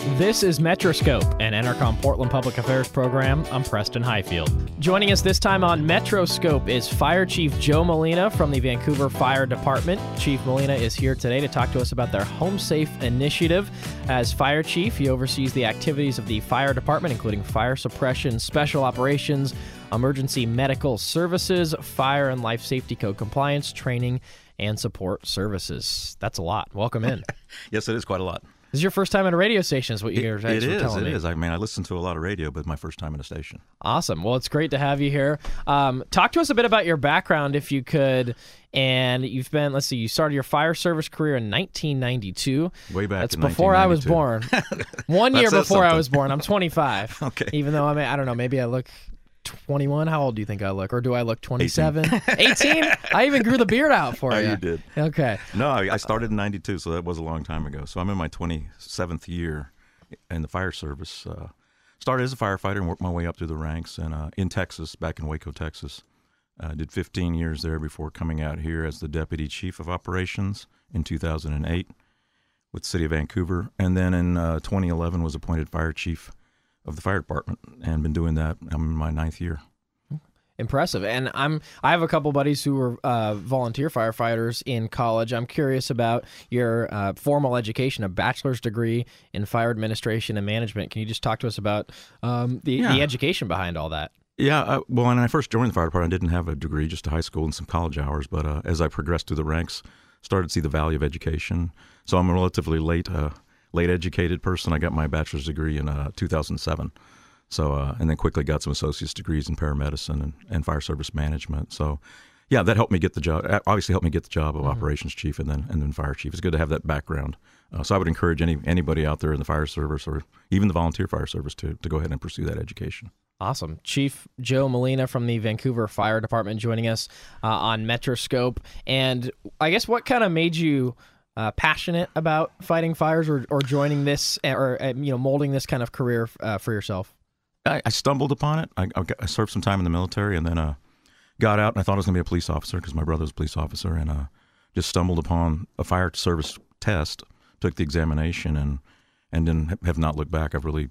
This is Metroscope, an Entercom Portland Public Affairs program. I'm Preston Highfield. Joining us this time on Metroscope is Fire Chief Joe Molina from the Vancouver Fire Department. Chief Molina is here today to talk to us about their Home Safe initiative. As Fire Chief, he oversees the activities of the Fire Department, including fire suppression, special operations, emergency medical services, fire and life safety code compliance, training, and support services. That's a lot. Welcome in. Yes, it is quite a lot. This is your first time at a radio station, is what you guys were telling me. It is. I mean, I listen to a lot of radio, but my first time in a station. Awesome. Well, it's great to have you here. Talk to us a bit about your background, if you could. And you've been, let's see, you started your fire service career in 1992. Way back That's in before I was born. 1 year before I was born. I'm 25. Okay. Even though, I don't know, maybe I look 21. How old do you think I look? Or do I look 27? 18? I even grew the beard out for you. You did. Okay. No, I started in 92, so that was a long time ago. So I'm in my 27th year in the fire service. Started as a firefighter and worked my way up through the ranks and in Texas, back in Waco, Texas. Did 15 years there before coming out here as the Deputy Chief of Operations in 2008 with the City of Vancouver. And then in 2011 was appointed Fire Chief of the Fire Department and been doing that. I'm in my 9th year. Impressive. And I have a couple buddies who were volunteer firefighters in college. I'm curious about your formal education, a bachelor's degree in fire administration and management. Can you just talk to us about the education behind all that? Yeah, well, when I first joined the fire department, I didn't have a degree, just a high school and some college hours. But as I progressed through the ranks, started to see the value of education. So I'm a relatively late educated person. I got my bachelor's degree in 2007. So and then quickly got some associate's degrees in paramedicine and fire service management. So yeah, that helped me get the job. Obviously helped me get the job of operations chief and then fire chief. It's good to have that background. So I would encourage anybody out there in the fire service or even the volunteer fire service to go ahead and pursue that education. Awesome. Chief Joe Molina from the Vancouver Fire Department joining us on Metroscope. And I guess what kind of made you passionate about fighting fires or joining this or molding this kind of career for yourself? I stumbled upon it. I served some time in the military and then got out and I thought I was going to be a police officer because my brother was a police officer and just stumbled upon a fire service test, took the examination and then have not looked back. I've really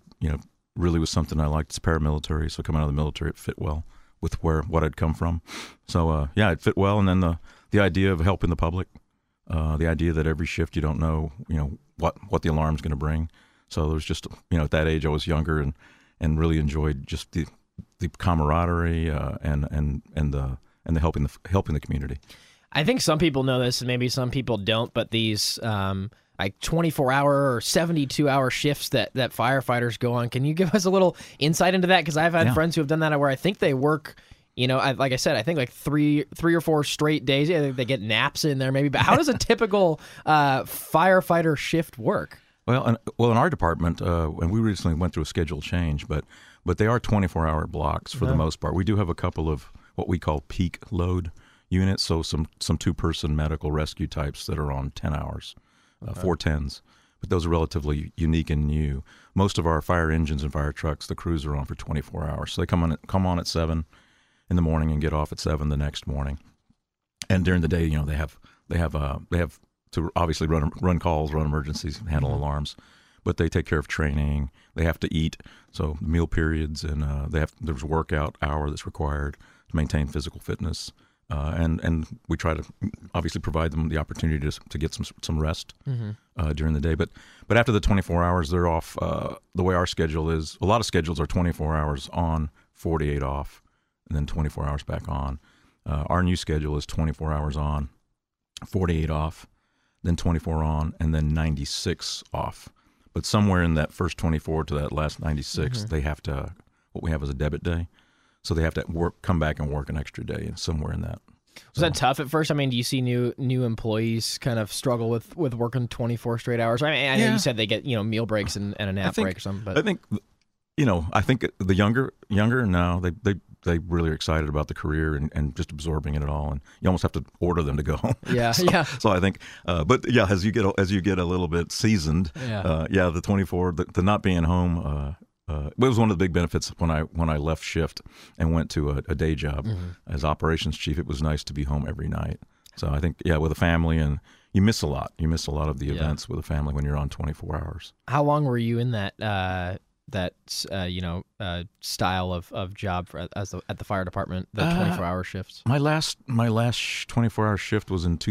was something I liked. It's paramilitary, so coming out of the military, it fit well with what I'd come from. So it fit well. And then the idea of helping the public, the idea that every shift you don't know, what the alarm's going to bring. So there was just, at that age I was younger and really enjoyed just the camaraderie and the helping the community. I think some people know this and maybe some people don't, but these like 24-hour or 72-hour shifts that firefighters go on. Can you give us a little insight into that? Because I've had friends who have done that where I think they work, like I said, I think like three or four straight days. Yeah, they get naps in there maybe. But how does a typical firefighter shift work? Well, in our department, and we recently went through a schedule change, but they are 24-hour blocks for the most part. We do have a couple of what we call peak load units, so some two-person medical rescue types that are on 10 hours. 410s, but those are relatively unique and new. Most of our fire engines and fire trucks, the crews are on for 24 hours. So they come on at 7 in the morning and get off at 7 the next morning. And during the day, they have to obviously run calls, run emergencies, handle alarms, but they take care of training. They have to eat, so meal periods, and there's a workout hour that's required to maintain physical fitness. And we try to obviously provide them the opportunity to get some rest during the day. But after the 24 hours, they're off. The way our schedule is, a lot of schedules are 24 hours on, 48 off, and then 24 hours back on. Our new schedule is 24 hours on, 48 off, then 24 on, and then 96 off. But somewhere in that first 24 to that last 96, they have to, what we have is a debit day. So they have to come back and work an extra day somewhere in that. Was that tough at first? I mean, do you see new employees kind of struggle with working 24 straight hours? I mean, I know you said they get meal breaks and a nap break or something. But I think the younger now they really are excited about the career and just absorbing it all, and you almost have to order them to go home. Yeah, So I think, as you get a little bit seasoned, the 24, the not being home. It was one of the big benefits when I left shift and went to a day job as operations chief. It was nice to be home every night. So I think, with a family, and you miss a lot. You miss a lot of the events with a family when you're on 24 hours. How long were you in that style of job at the fire department, the 24-hour shifts? My last 24-hour shift was in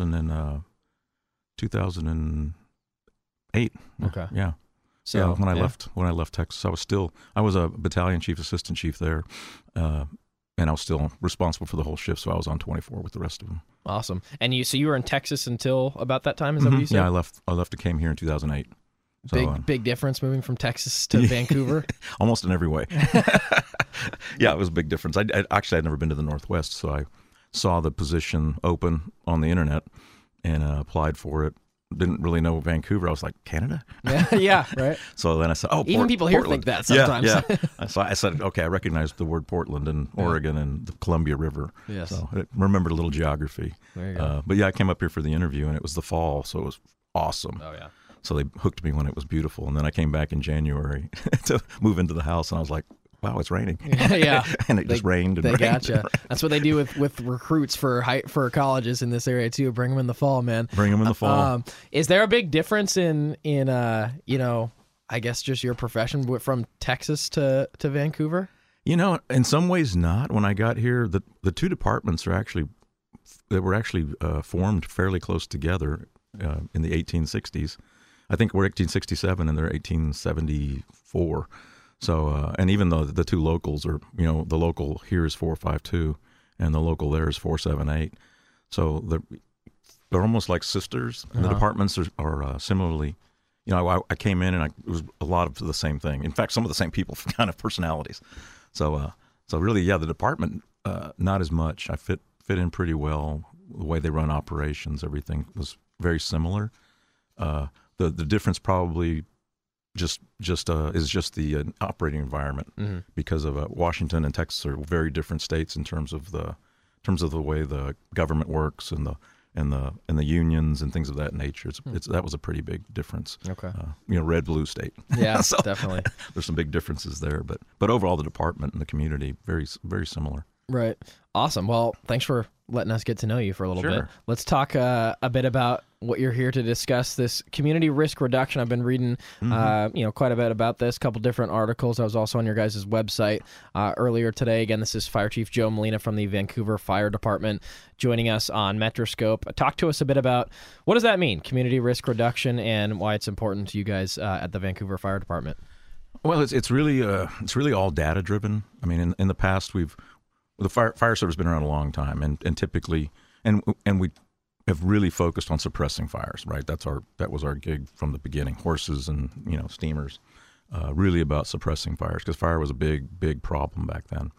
2008. Okay. Yeah. So when I left Texas, I was a battalion chief, assistant chief there, and I was still responsible for the whole shift. So I was on 24 with the rest of them. Awesome. And you were in Texas until about that time? Is that what you said? Yeah, I left and came here in 2008. So, big difference moving from Texas to Vancouver? Almost in every way. Yeah, it was a big difference. I'd never been to the Northwest, so I saw the position open on the internet and applied for it. Didn't really know Vancouver. I was like, Canada? Yeah, right. So then I said, even people here Portland. think that sometimes. Yeah. So I said, okay, I recognized the word Portland and Oregon and the Columbia River. Yes. So I remembered a little geography. There you go. But I came up here for the interview, and it was the fall, so it was awesome. Oh, yeah. So they hooked me when it was beautiful, and then I came back in January to move into the house, and I was like, wow, it's raining. Yeah. And it just rained and they rained. Gotcha. That's what they do with recruits for colleges in this area too. Bring them in the fall, man. Bring them in the fall. Is there a big difference in I guess just your profession from Texas to Vancouver? In some ways not. When I got here, the two departments were actually formed fairly close together in the 1860s. I think we're 1867 and they're 1874. So, and even though the two locals are, the local here is 452 and the local there is 478. So they're almost like sisters. And the departments are similarly, I came in and it was a lot of the same thing. In fact, some of the same people, kind of personalities. So really, the department, not as much. I fit in pretty well. The way they run operations, everything was very similar. The difference probably is just the operating environment, because of Washington and Texas are very different states in terms of the way the government works and the unions and things of that nature. That was a pretty big difference. Okay. Red blue state. Yeah, so definitely. There's some big differences there, but overall the department and the community very very similar. Right. Awesome. Well, thanks for letting us get to know you for a little bit. Let's talk a bit about what you're here to discuss, this community risk reduction. I've been reading, quite a bit about this, a couple different articles. I was also on your guys' website earlier today. Again, this is Fire Chief Joe Molina from the Vancouver Fire Department joining us on Metroscope. Talk to us a bit about what does that mean, community risk reduction, and why it's important to you guys at the Vancouver Fire Department. Well, it's really all data driven. I mean, in the past the fire service has been around a long time, and typically, and we have really focused on suppressing fires. Right, that was our gig from the beginning. Horses and steamers, really about suppressing fires, because fire was a big problem back then.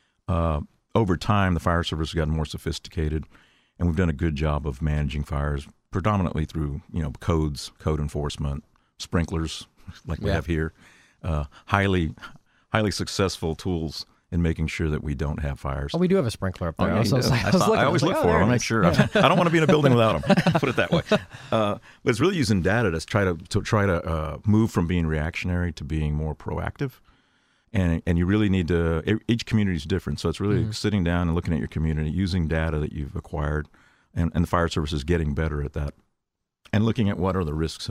Over time, the fire service has gotten more sophisticated, and we've done a good job of managing fires, predominantly through code enforcement, sprinklers like we have here, highly successful tools in making sure that we don't have fires. Oh, we do have a sprinkler up there. I always look for them. I make sure. I don't want to be in a building without them. Put it that way. But it's really using data to try to move from being reactionary to being more proactive. And you really need to. Each community is different, so it's really sitting down and looking at your community, using data that you've acquired, and the fire service is getting better at that, and looking at what are the risks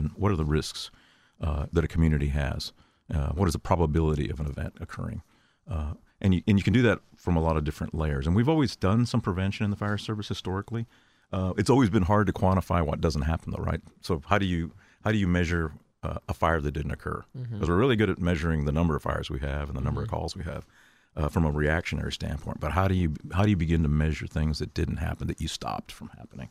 that a community has. What is the probability of an event occurring? And you can do that from a lot of different layers. And we've always done some prevention in the fire service historically. It's always been hard to quantify what doesn't happen, though, right? So how do you measure a fire that didn't occur? Because we're really good at measuring the number of fires we have and the number of calls we have from a reactionary standpoint. But how do you begin to measure things that didn't happen, that you stopped from happening?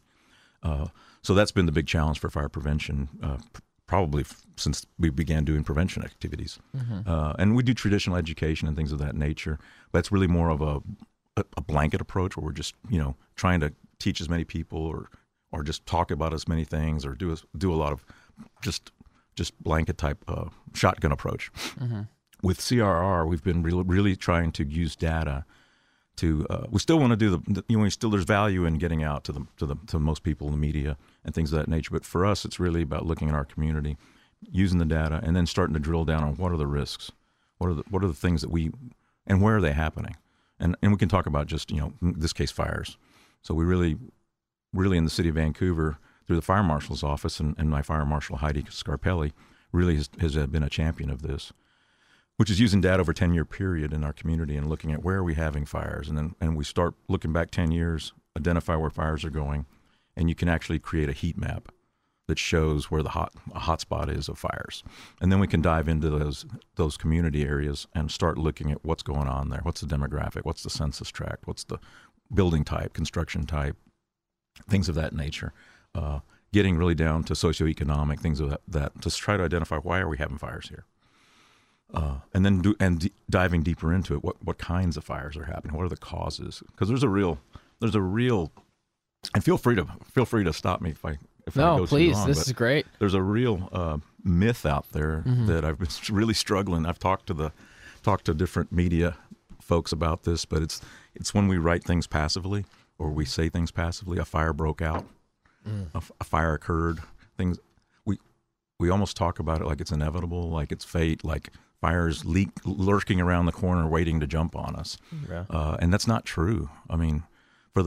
So that's been the big challenge for fire prevention. Probably since we began doing prevention activities. And we do traditional education and things of that nature, but it's really more of a blanket approach where we're just, trying to teach as many people or just talk about as many things or do a lot of just blanket type shotgun approach. With CRR, we've been really trying to use data to, we still want to do there's value in getting out to most people in the media and things of that nature. But for us, it's really about looking at our community, using the data, and then starting to drill down on what are the risks, what are the things and where are they happening, and we can talk about just in this case fires. So we really really in the city of Vancouver through the fire marshal's office and my fire marshal Heidi Scarpelli really has been a champion of this, which is using data over a 10-year period in our community and looking at where are we having fires, and we start looking back 10 years, identify where fires are going, and you can actually create a heat map that shows where a hot spot is of fires. And then we can dive into those community areas and start looking at what's going on there. What's the demographic? What's the census tract? What's the building type, construction type, things of that nature. Getting really down to socioeconomic things of that to try to identify why are we having fires here. And then diving deeper into it, what kinds of fires are happening? What are the causes? Because there's a real, and feel free to stop me if I go please, too long. This is great. There's a real myth out there that I've been really struggling. I've talked to different media folks about this, but it's when we write things passively or we say things passively. A fire broke out, a fire occurred. Things we almost talk about it like it's inevitable, like it's fate, like fires lurking around the corner waiting to jump on us. Yeah. And that's not true. I mean, for the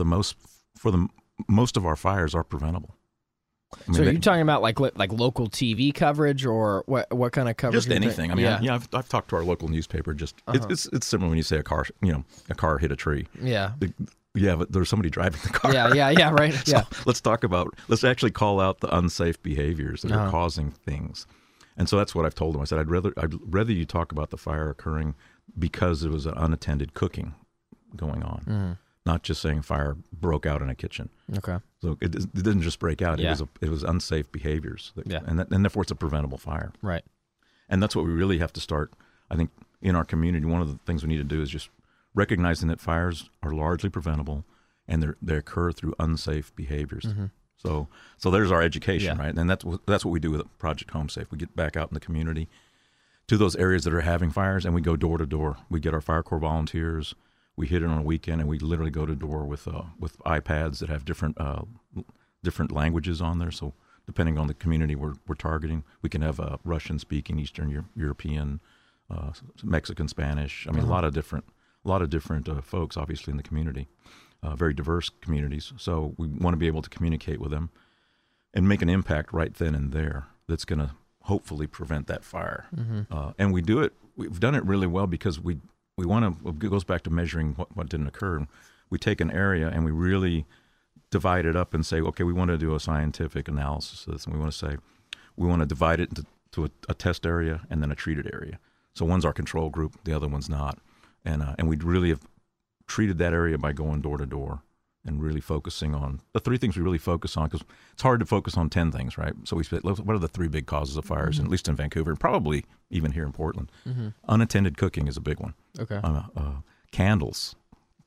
most of our fires are preventable. I mean, so are you talking about like local TV coverage or what kind of coverage? Just anything. I mean, I've talked to our local newspaper. Just it's similar when you say a car hit a tree. Yeah. But there's somebody driving the car. Yeah, right. So let's actually call out the unsafe behaviors that are causing things. And so that's what I've told them. I said, I'd rather you talk about the fire occurring because it was an unattended cooking going on, not just saying fire broke out in a kitchen. Okay. So it didn't just break out. Yeah. It was unsafe behaviors. And therefore it's a preventable fire. Right. And that's what we really have to start, I think, in our community. One of the things we need to do is just recognizing that fires are largely preventable and they occur through unsafe behaviors. So there's our education, right? And that's what we do with Project Home Safe. We get back out in the community to those areas that are having fires, and we go door to door. We get our Fire Corps volunteers. We hit it on a weekend, and we literally go to door with iPads that have different languages on there. So depending on the community we're targeting, we can have Russian-speaking, Eastern European, Mexican, Spanish. I mean, a lot of different folks, obviously, in the community. Very diverse communities. So we want to be able to communicate with them and make an impact right then and there that's going to hopefully prevent that fire. And we've done it really well because we want to, it goes back to measuring what didn't occur. We take an area and we really divide it up and say, okay, we want to do a scientific analysis of this. And we want to divide it into a test area and then a treated area. So one's our control group, the other one's not. And we really have treated that area by going door to door and really focusing on the three things we really focus on, because it's hard to focus on 10 things, right? So we said, what are the three big causes of fires, at least in Vancouver, and probably even here in Portland? Unattended cooking is a big one. Okay. Candles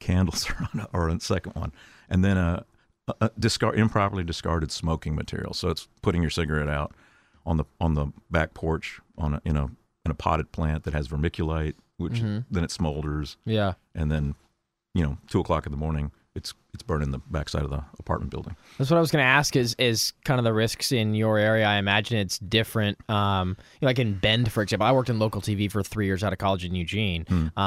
are the second one. And then improperly discarded smoking material. So it's putting your cigarette out on the back porch in a potted plant that has vermiculite, which then it smolders. Yeah. And then 2:00 in the morning, it's burning the backside of the apartment building. That's what I was going to ask is kind of the risks in your area. I imagine it's different. Like in Bend, for example, I worked in local TV for 3 years out of college in Eugene.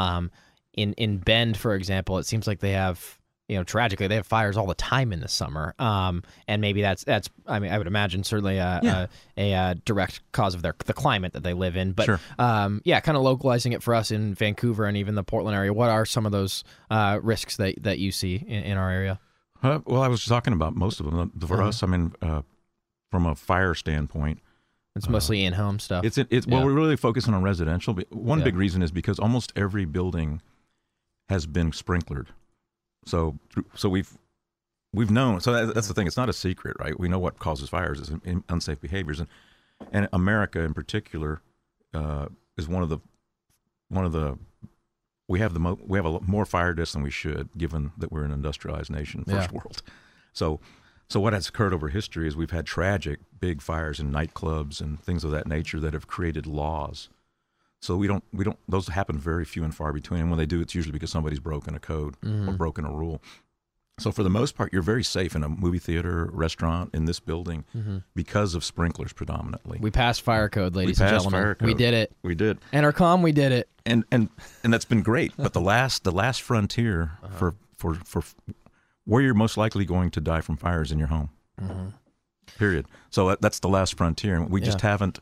In Bend, for example, it seems like they have, tragically, they have fires all the time in the summer. And maybe that's I mean, I would imagine certainly a direct cause of the climate that they live in. But kind of localizing it for us in Vancouver and even the Portland area, what are some of those risks that you see in our area? Well, I was talking about most of them. For us, I mean, from a fire standpoint, it's mostly in-home stuff. Well, we're really focusing on residential. One big reason is because almost every building has been sprinklered. So we've known. So that's the thing. It's not a secret, right? We know what causes fires is unsafe behaviors, and America in particular is one of the. We have more fire deaths than we should, given that we're an industrialized nation, first world. So what has occurred over history is we've had tragic big fires in nightclubs and things of that nature that have created laws. So we don't those happen very few and far between. And when they do, it's usually because somebody's broken a code or broken a rule. So for the most part, you're very safe in a movie theater, restaurant, in this building because of sprinklers predominantly. We passed fire code, ladies and gentlemen. Fire code. We did it. We did. Entercom, we did it. And that's been great. But the last frontier for where you're most likely going to die from fire is in your home. Mm-hmm. Period. So that's the last frontier, and we just haven't.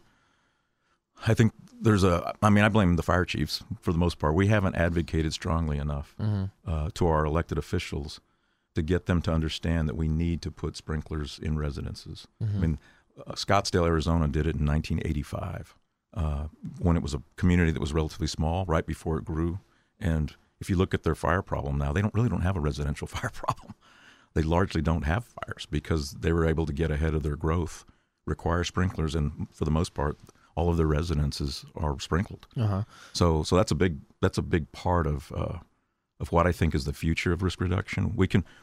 I think I blame the fire chiefs for the most part. We haven't advocated strongly enough to our elected officials to get them to understand that we need to put sprinklers in residences. Mm-hmm. I mean, Scottsdale, Arizona did it in 1985 when it was a community that was relatively small, right before it grew. And if you look at their fire problem now, they don't have a residential fire problem. They largely don't have fires because they were able to get ahead of their growth, require sprinklers, and for the most part, all of their residences are sprinkled. Uh-huh. So that's a big part of what I think is the future of risk reduction.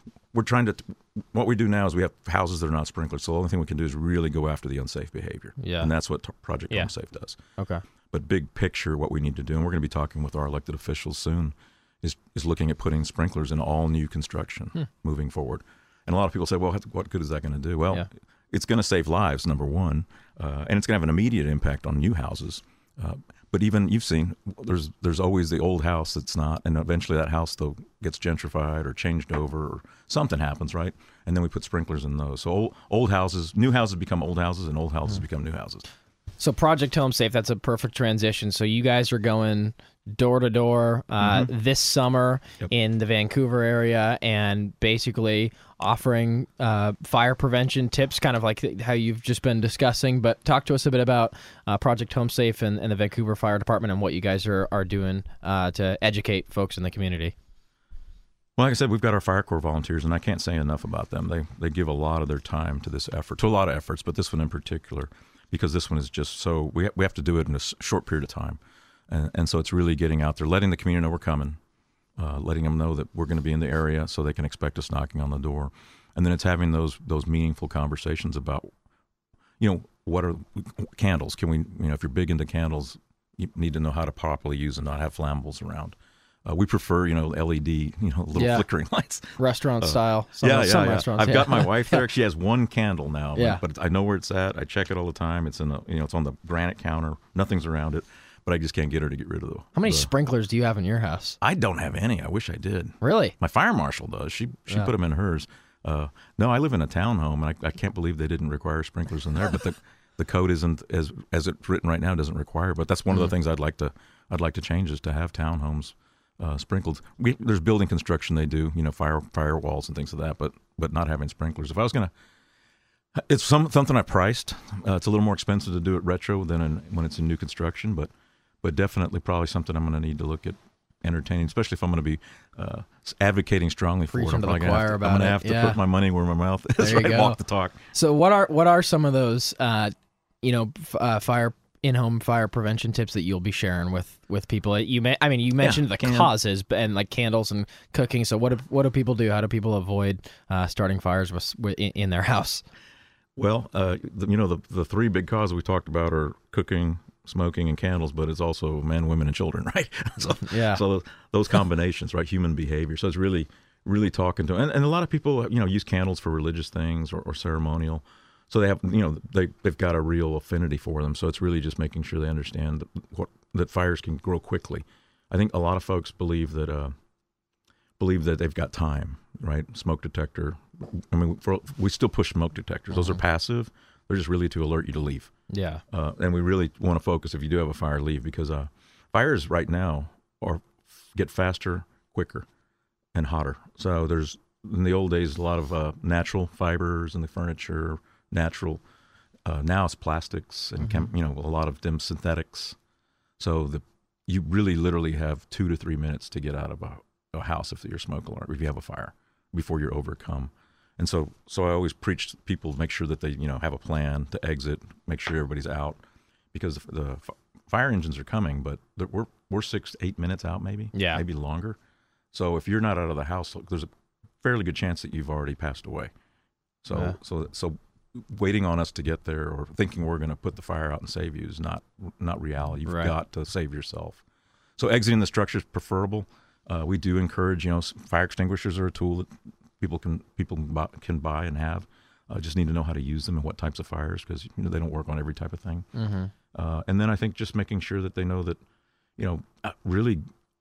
What we do now is we have houses that are not sprinkled, so the only thing we can do is really go after the unsafe behavior. Yeah. And that's what Project Home Safe does. Okay. But big picture, what we need to do, and we're going to be talking with our elected officials soon, is looking at putting sprinklers in all new construction moving forward. And a lot of people say, well, what good is that going to do? Well, it's going to save lives, number one, and it's going to have an immediate impact on new houses. But even you've seen, there's always the old house that's not, and eventually that house though gets gentrified or changed over, or something happens, right? And then we put sprinklers in those. So new houses become old houses, and old houses become new houses. So Project Home Safe, that's a perfect transition. So you guys are going door to door this summer in the Vancouver area and basically offering fire prevention tips, kind of like how you've just been discussing. But talk to us a bit about Project Home Safe and the Vancouver Fire Department and what you guys are doing to educate folks in the community. Well, like I said, we've got our Fire Corps volunteers, and I can't say enough about them. They give a lot of their time to this effort, to a lot of efforts, but this one in particular, because this one is just so we have to do it in a short period of time. And so it's really getting out there, letting the community know we're coming, letting them know that we're going to be in the area so they can expect us knocking on the door. And then it's having those meaningful conversations about, what are candles? Can we, if you're big into candles, you need to know how to properly use and not have flammables around. We prefer, LED, little flickering lights. Restaurant style. Some restaurants. I've got my wife there. She has one candle now, but I know where it's at. I check it all the time. It's it's on the granite counter. Nothing's around it. But I just can't get her to get rid of them. How many sprinklers do you have in your house? I don't have any. I wish I did. Really? My fire marshal does. She put them in hers. No, I live in a townhome, and I can't believe they didn't require sprinklers in there. But the code isn't as it's written right now doesn't require. But that's one of the things I'd like to change is to have townhomes sprinkled. There's building construction they do, fire walls and things like that, but not having sprinklers. If I was gonna, it's something I priced. It's a little more expensive to do it retro than when it's in new construction, but definitely probably something I'm going to need to look at entertaining, especially if I'm going to be advocating strongly for it. I'm going to have to put my money where my mouth is, right? Walk the talk. So what are some of those fire in-home fire prevention tips that you'll be sharing with people? You mentioned the causes and like candles and cooking. So what do people do? How do people avoid starting fires in their house? Well, the three big causes we talked about are cooking, smoking, and candles, but it's also men, women, and children, right? So those combinations, right? Human behavior. So it's really, really talking to, and a lot of people, use candles for religious things or ceremonial. So they have, they've got a real affinity for them. So it's really just making sure they understand that fires can grow quickly. I think a lot of folks believe that they've got time, right? Smoke detector. I mean, we still push smoke detectors. Those are passive. They're just really to alert you to leave. Yeah. And we really want to focus, if you do have a fire, leave, because fires right now get faster, quicker, and hotter. So there's, in the old days, a lot of natural fibers in the furniture, natural. Now it's plastics and a lot of them synthetics. So you really literally have 2 to 3 minutes to get out of a house if you're a smoke alarm, if you have a fire, before you're overcome. And so I always preach to people, make sure that they have a plan to exit, make sure everybody's out, because the fire engines are coming, but we're 6 to 8 minutes out, maybe longer. So if you're not out of the house, there's a fairly good chance that you've already passed away. So waiting on us to get there or thinking we're going to put the fire out and save you is not reality. You've got to save yourself. So exiting the structure is preferable. We do encourage, fire extinguishers are a tool that people can buy and have. Just need to know how to use them and what types of fires, because they don't work on every type of thing. And then I think just making sure that they know that really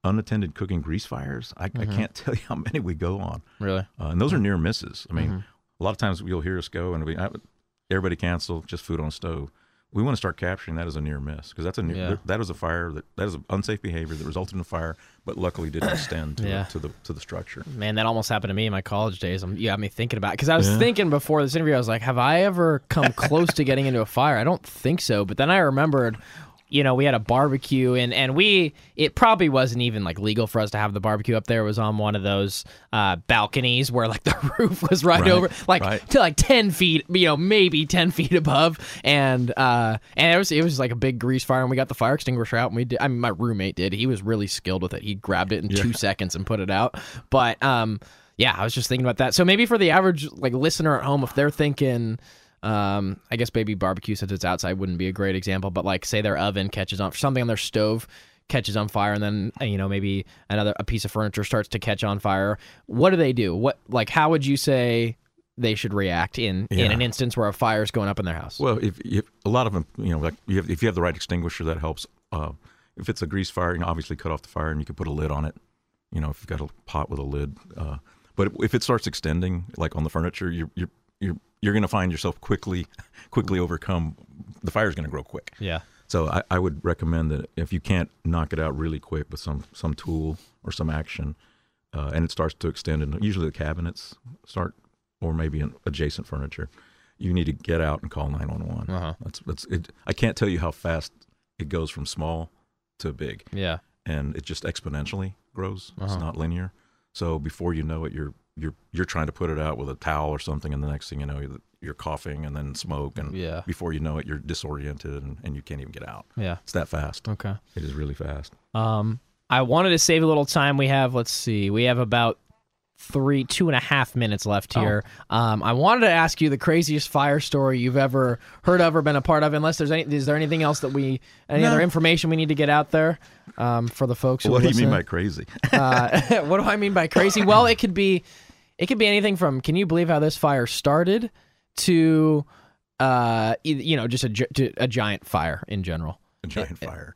unattended cooking grease fires, I can't tell you how many we go on. Really? And those are near misses. I mean, a lot of times you'll hear us go and everybody cancel, just food on stove. We want to start capturing that as a near miss, because that's that is a fire that is an unsafe behavior that resulted in a fire, but luckily didn't extend to the structure. Man, that almost happened to me in my college days. You got me thinking about it, because I was thinking before this interview, I was like, have I ever come close to getting into a fire? I don't think so. But then I remembered, we had a barbecue, and it probably wasn't even like legal for us to have the barbecue up there. It was on one of those balconies where like the roof was right over, to like 10 feet, maybe 10 feet above, and it was like a big grease fire, and we got the fire extinguisher out, and my roommate did. He was really skilled with it. He grabbed it in 2 seconds and put it out. But I was just thinking about that. So maybe for the average like listener at home, if they're thinking, I guess baby barbecue, since it's outside, wouldn't be a great example, but like say their oven catches on, something on their stove catches on fire, and then maybe a piece of furniture starts to catch on fire. What do they do? How would you say they should react in an instance where a fire is going up in their house? Well, if a lot of them, if you have the right extinguisher, that helps. If it's a grease fire, obviously cut off the fire, and you can put a lid on it. If you've got a pot with a lid. But if it starts extending, like on the furniture, you're going to find yourself quickly overcome. The fire's going to grow quick. Yeah. So I would recommend that if you can't knock it out really quick with some tool or some action, and it starts to extend, and usually the cabinets start, or maybe an adjacent furniture, you need to get out and call 911. That's it. I can't tell you how fast it goes from small to big. Yeah. And it just exponentially grows. It's not linear. So before you know it, you're trying to put it out with a towel or something, and the next thing you know, you're coughing and then smoke, and before you know it, you're disoriented and you can't even get out. Yeah, it's that fast. Okay, it is really fast. I wanted to save a little time. We have about 2.5 minutes left here. I wanted to ask you the craziest fire story you've ever heard of or been a part of. Unless is there anything else other information we need to get out there for the folks who What do listen? You mean by crazy? What do I mean by crazy? Well, it could be anything from, can you believe how this fire started, to just a giant fire in general. A giant fire.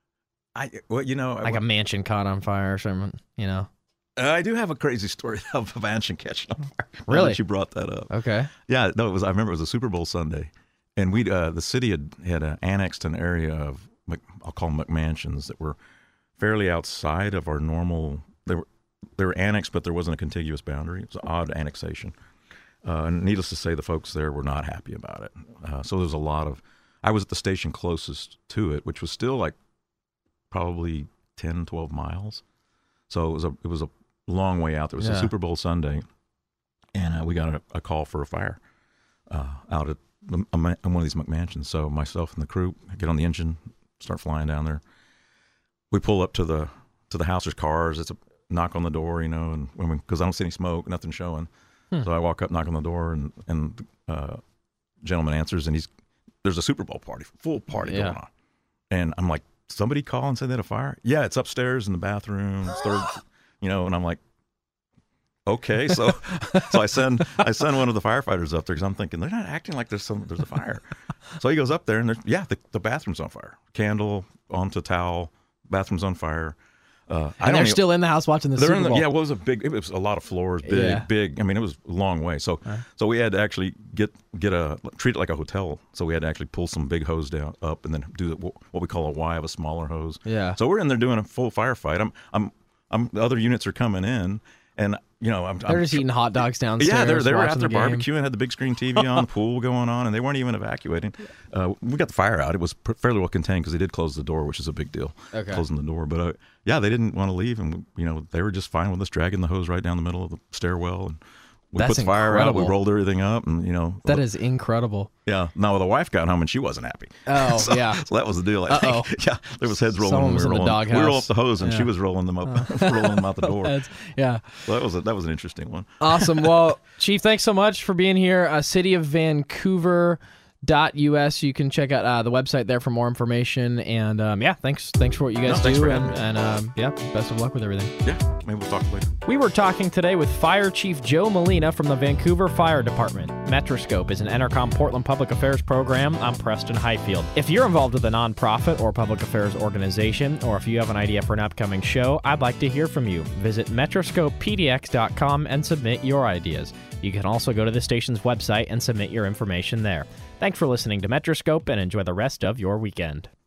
Like a mansion caught on fire or something. I do have a crazy story of a mansion catching on fire. Really? You brought that up. Okay. Yeah, no, I remember it was a Super Bowl Sunday, and the city had annexed an area of, I'll call them McMansions, that were fairly outside of our normal. They were annexed, but there wasn't a contiguous boundary. It was an odd annexation. And needless to say, the folks there were not happy about it. So there was a lot of. I was at the station closest to it, which was still like probably 10, 12 miles. So it was a long way out. There was a Super Bowl Sunday, and we got a call for a fire out at one of these McMansions. So myself and the crew get on the engine, start flying down there. We pull up to the house. There's cars. It's a knock on the door, and because I don't see any smoke, nothing showing. So I walk up, knock on the door, and gentleman answers, and there's a Super Bowl party, full party going on, and I'm like, somebody call and say they had a fire? Yeah, it's upstairs in the bathroom, third, and I'm like, okay, so I send one of the firefighters up there, because I'm thinking they're not acting like there's a fire. So he goes up there, and the bathroom's on fire, candle onto towel, bathroom's on fire. And they're still in the house watching the Super Bowl. Yeah, well, it was a lot of floors, big. I mean, it was a long way. So we had to actually treat it like a hotel. So we had to actually pull some big hose up and then do what we call a Y of a smaller hose. Yeah. So we're in there doing a full firefight. The other units are coming in, and they're just eating hot dogs downstairs. Yeah, they were out there barbecuing, had the big screen TV on, the pool going on, and they weren't even evacuating. We got the fire out. It was fairly well contained because they did close the door, which is a big deal, closing the door. But they didn't want to leave, and they were just fine with us dragging the hose right down the middle of the stairwell, and we put the fire out. We rolled everything up, and that is incredible. Yeah. Now the wife got home and she wasn't happy. Oh, so that was the deal. I think. Yeah, there was heads rolling. Someone was we in the doghouse. We rolled up the hose, and she was rolling them up, rolling them out the door. Yeah. So that was an interesting one. Awesome. Well, Chief, thanks so much for being here. City of Vancouver. .us. You can check out the website there for more information. And thanks for what you guys do. Thanks for having me. And best of luck with everything. Yeah, maybe we'll talk later. We were talking today with Fire Chief Joe Molina from the Vancouver Fire Department. Metroscope is an Entercom Portland Public Affairs program. I'm Preston Highfield. If you're involved with a nonprofit or public affairs organization, or if you have an idea for an upcoming show, I'd like to hear from you. Visit metroscopepdx.com and submit your ideas. You can also go to the station's website and submit your information there. Thanks for listening to Metroscope, and enjoy the rest of your weekend.